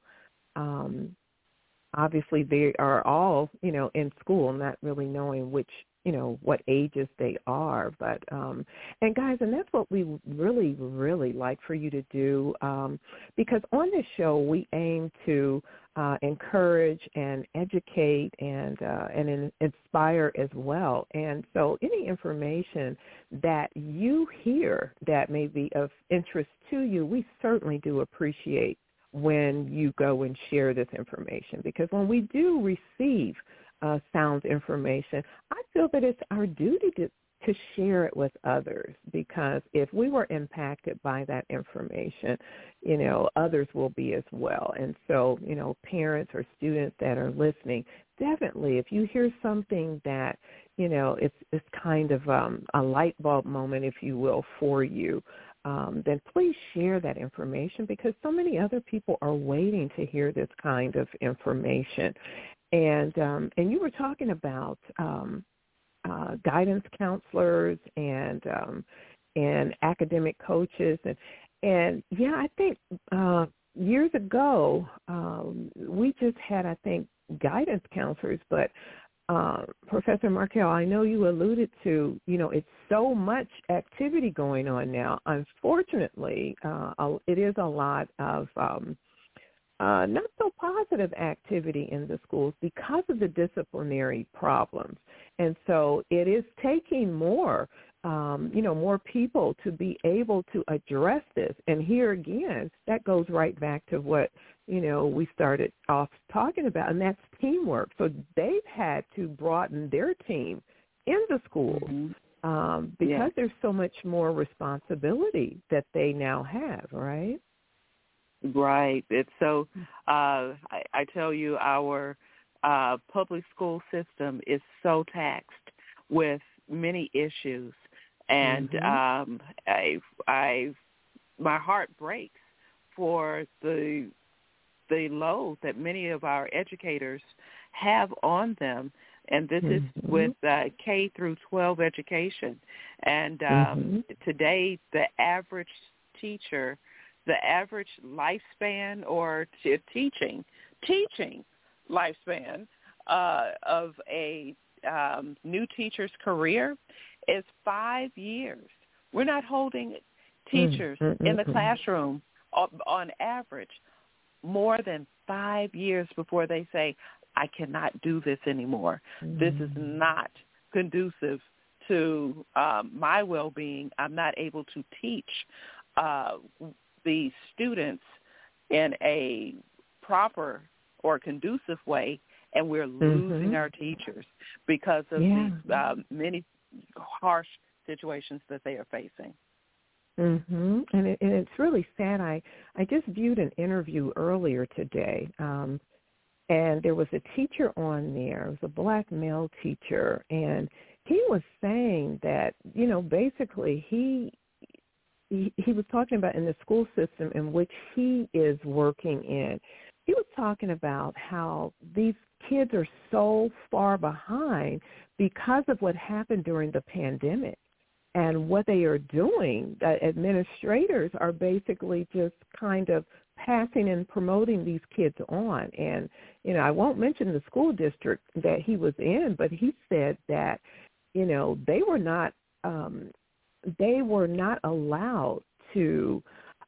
obviously they are all, you know, in school, not really knowing which, you know, what ages they are. But, and guys, and that's what we really, really like for you to do, because on this show we aim to encourage and educate and inspire as well. And so any information that you hear that may be of interest to you, we certainly do appreciate when you go and share this information, because when we do receive sound information, I feel that it's our duty to share it with others, because if we were impacted by that information, you know, others will be as well. And so, you know, parents or students that are listening, definitely, if you hear something that, you know, it's kind of a light bulb moment, if you will, for you, then please share that information, because so many other people are waiting to hear this kind of information. And you were talking about guidance counselors and academic coaches, and yeah, I think years ago we just had, I think, guidance counselors, but Professor Markell, I know you alluded to, you know, it's so much activity going on now. Unfortunately, it is a lot of not so positive activity in the schools because of the disciplinary problems. And so it is taking more, you know, more people to be able to address this. And here again, that goes right back to what, you know, we started off talking about, and that's teamwork. So they've had to broaden their team in the schools because there's so much more responsibility that they now have, right? Right. It's so, I tell you, our public school system is so taxed with many issues, and my heart breaks for the load that many of our educators have on them, and this is with K through 12 education. And today, the average teacher, the average lifespan or teaching lifespan of a new teacher's career is 5 years. We're not holding teachers in the classroom on average more than 5 years before they say, I cannot do this anymore. This is not conducive to my well-being. I'm not able to teach the students in a proper or conducive way, and we're losing our teachers because of these many harsh situations that they are facing. Mm-hmm. And it's really sad. I just viewed an interview earlier today, and there was a teacher on there. It was a black male teacher, and he was saying that, you know, basically he was talking about in the school system in which he is working in. He was talking about how these kids are so far behind because of what happened during the pandemic. And what they are doing, administrators are basically just kind of passing and promoting these kids on. And, you know, I won't mention the school district that he was in, but he said that, you know, they were not allowed to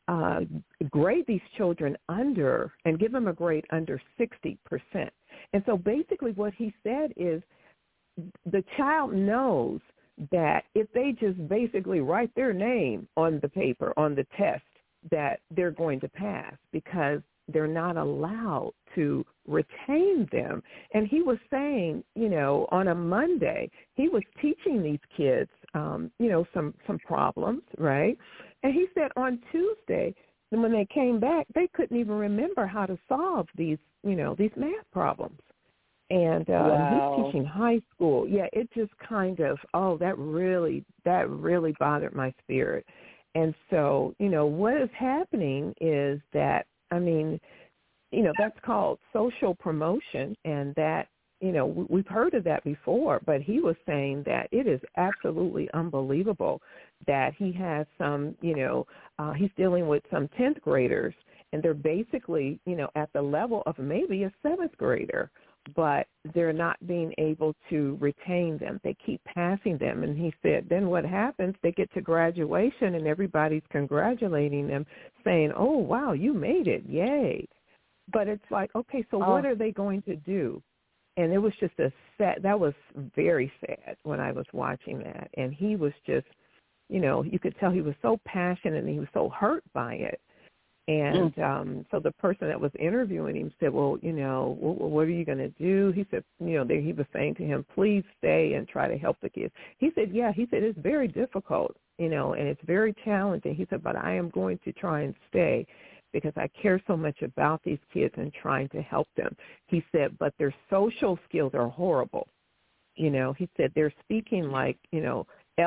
grade these children under and give them a grade under 60%. And so basically what he said is the child knows that if they just basically write their name on the paper, on the test, that they're going to pass because they're not allowed to retain them. And he was saying, you know, on a Monday, he was teaching these kids, you know, some problems, right? And he said on Tuesday, when they came back, they couldn't even remember how to solve these, you know, these math problems. And wow. He's teaching high school. Yeah, it just kind of, that really bothered my spirit. And so, you know, what is happening is that, I mean, you know, that's called social promotion, and that, you know, we've heard of that before, but he was saying that it is absolutely unbelievable that he has some, you know, he's dealing with some 10th graders, and they're basically, you know, at the level of maybe a 7th grader, but they're not being able to retain them. They keep passing them. And he said, then what happens, they get to graduation and everybody's congratulating them, saying, oh, wow, you made it, yay. But it's like, okay, so what are they going to do? And it was just that was very sad when I was watching that. And he was just, you know, you could tell he was so passionate and he was so hurt by it. And so the person that was interviewing him said, well, you know, what are you going to do? He said, you know, he was saying to him, please stay and try to help the kids. He said, yeah, he said, it's very difficult, you know, and it's very challenging. He said, but I am going to try and stay because I care so much about these kids and trying to help them. He said, but their social skills are horrible. You know, he said they're speaking like, you know,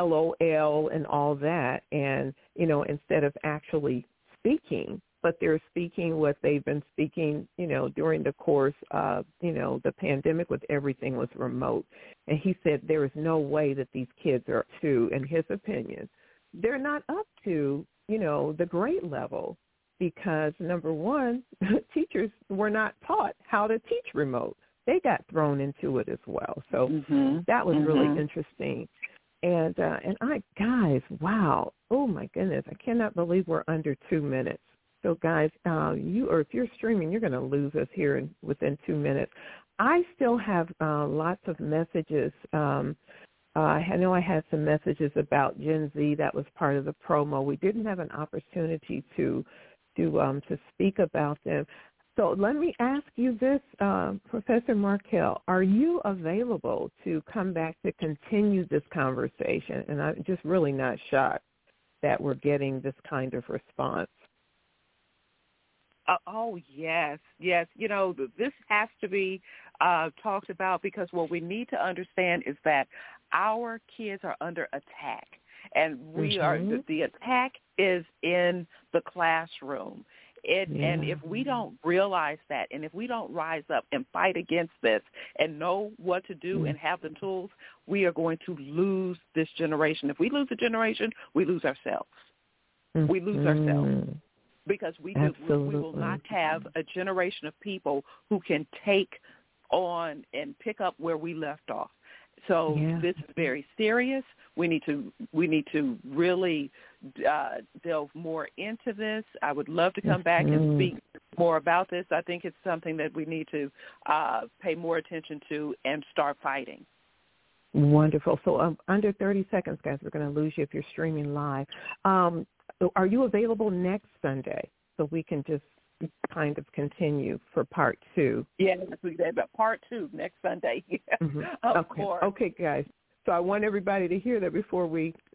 LOL and all that. And, you know, instead of actually speaking, but they're speaking what they've been speaking, you know, during the course of, you know, the pandemic with everything was remote. And he said there is no way that these kids are in his opinion, they're not up to, you know, the grade level because, number one, teachers were not taught how to teach remote. They got thrown into it as well. So that was really interesting. And guys, wow. Oh, my goodness. I cannot believe we're under 2 minutes. So, guys, if you're streaming, you're going to lose us here within 2 minutes. I still have lots of messages. I know I had some messages about Gen Z that was part of the promo. We didn't have an opportunity to speak about them. So let me ask you this, Professor Markell, are you available to come back to continue this conversation? And I'm just really not shocked that we're getting this kind of response. Oh, yes. You know, this has to be talked about because what we need to understand is that our kids are under attack. And we are the attack is in the classroom. And if we don't realize that, and if we don't rise up and fight against this and know what to do and have the tools, we are going to lose this generation. If we lose a generation, we lose ourselves. We lose ourselves. Because we will not have a generation of people who can take on and pick up where we left off. So this is very serious. We need to really delve more into this. I would love to come back and speak more about this. I think it's something that we need to pay more attention to and start fighting. Wonderful. So under 30 seconds, guys, we're going to lose you if you're streaming live. Are you available next Sunday so we can just kind of continue for part 2? Yes, we did, but part 2 next Sunday. Of course. Okay, guys. So I want everybody to hear that before we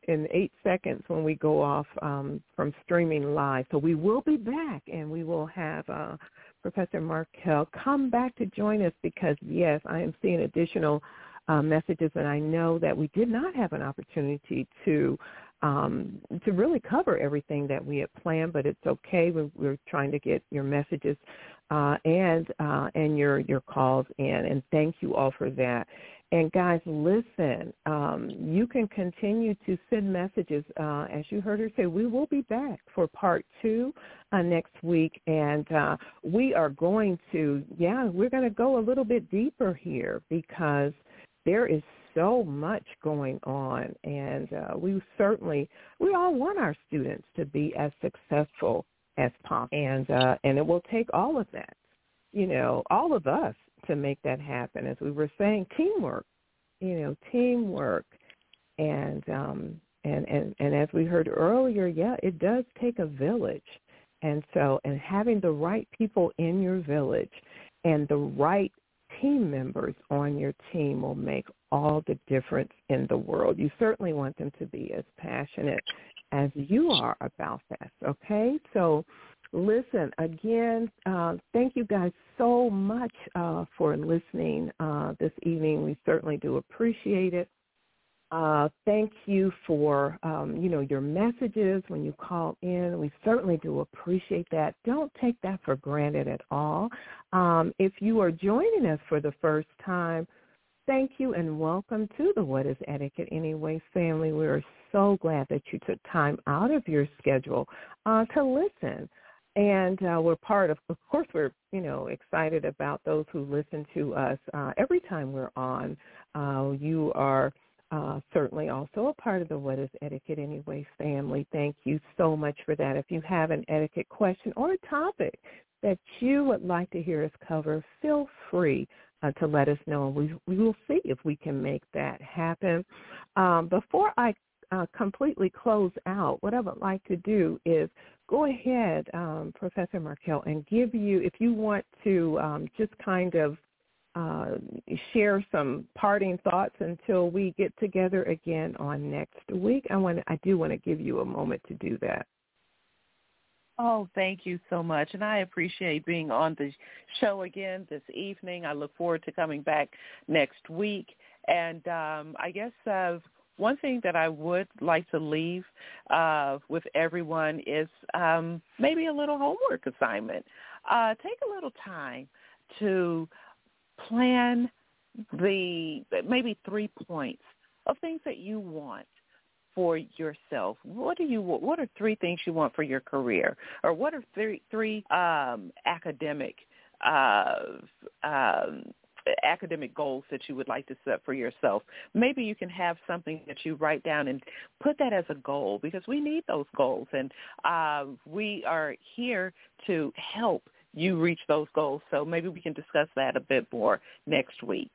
in 8 seconds when we go off from streaming live. So we will be back, and we will have Professor Markell come back to join us because, yes, I am seeing additional messages, and I know that we did not have an opportunity to really cover everything that we had planned, but it's okay. We're trying to get your messages and your calls in, and thank you all for that. And guys, listen, you can continue to send messages. As you heard her say, we will be back for part 2 next week, and we are going to, we're going to go a little bit deeper here because there is so much going on, and we all want our students to be as successful as possible, and it will take all of that, all of us to make that happen. As we were saying, teamwork, and as we heard earlier, it does take a village, and having the right people in your village and the right team members on your team will make all the difference in the world. You certainly want them to be as passionate as you are about that, okay? So listen, again, thank you guys so much for listening this evening. We certainly do appreciate it. Thank you for, your messages when you call in. We certainly do appreciate that. Don't take that for granted at all. If you are joining us for the first time, thank you and welcome to the What is Etiquette Anyway family. We are so glad that you took time out of your schedule to listen. And we're part of course, we're, excited about those who listen to us every time we're on. You are certainly also a part of the What is Etiquette Anyway family. Thank you so much for that. If you have an etiquette question or a topic that you would like to hear us cover, feel free to let us know. We will see if we can make that happen. Before I completely close out, what I would like to do is go ahead, Professor Markell, and give you, if you want to just kind of share some parting thoughts until we get together again on next week. I do want to give you a moment to do that. Oh, thank you so much. And I appreciate being on the show again this evening. I look forward to coming back next week. And I guess one thing that I would like to leave with everyone is maybe a little homework assignment. Take a little time to plan maybe 3 points of things that you want for yourself. What are 3 things you want for your career, or what are three academic goals that you would like to set for yourself? Maybe you can have something that you write down and put that as a goal, because we need those goals, and we are here to help you reach those goals. So maybe we can discuss that a bit more next week.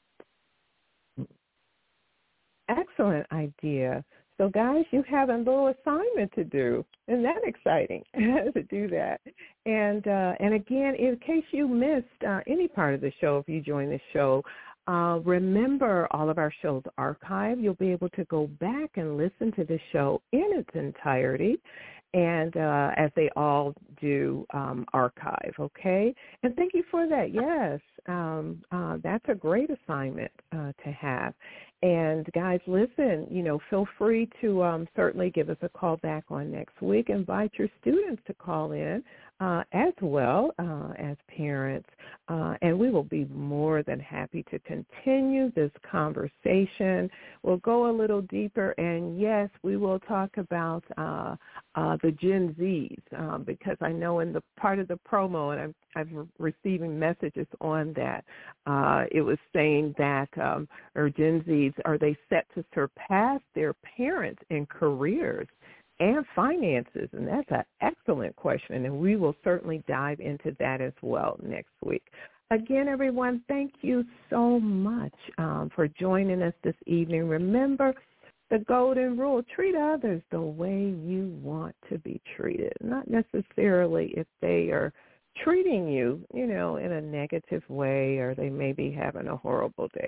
Excellent idea. So, guys, you have a little assignment to do. Isn't that exciting to do that? And again, in case you missed any part of the show, if you joined the show, remember all of our shows archived. You'll be able to go back and listen to the show in its entirety, and as they all do archive, okay? And thank you for that. Yes, that's a great assignment to have. And, guys, listen, feel free to certainly give us a call back on next week. Invite your students to call in as well as parents, and we will be more than happy to continue this conversation. We'll go a little deeper, and, yes, we will talk about the Gen Zs, because I know in the part of the promo, and I'm receiving messages on that, it was saying that or Gen Zs, are they set to surpass their parents in careers and finances? And that's an excellent question, and we will certainly dive into that as well next week. Again, everyone, thank you so much for joining us this evening. Remember the golden rule: treat others the way you want to be treated, not necessarily if they are treating you, in a negative way, or they may be having a horrible day.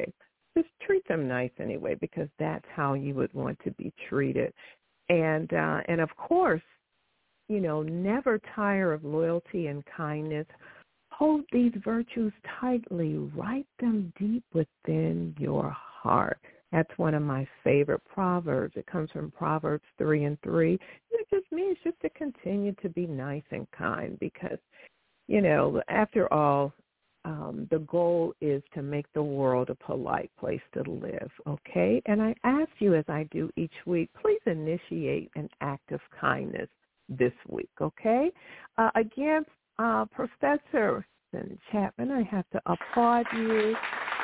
just treat them nice anyway, because that's how you would want to be treated. And of course, never tire of loyalty and kindness. Hold these virtues tightly. Write them deep within your heart. That's one of my favorite proverbs. It comes from Proverbs 3:3. It just means just to continue to be nice and kind because, after all, the goal is to make the world a polite place to live, okay? And I ask you, as I do each week, please initiate an act of kindness this week, okay? Again, Professor Chapman, I have to applaud you,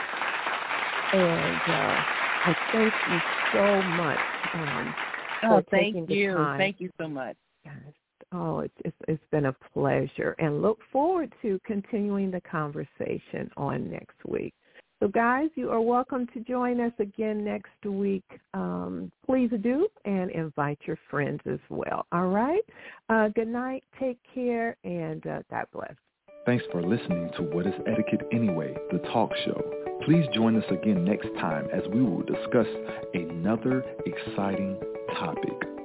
and I thank you so much for taking the time. Thank you so much. Yes. Oh, it's been a pleasure, and look forward to continuing the conversation on next week. So, guys, you are welcome to join us again next week. Please do, and invite your friends as well. All right? Good night. Take care, and God bless. Thanks for listening to What is Etiquette Anyway, the talk show. Please join us again next time as we will discuss another exciting topic.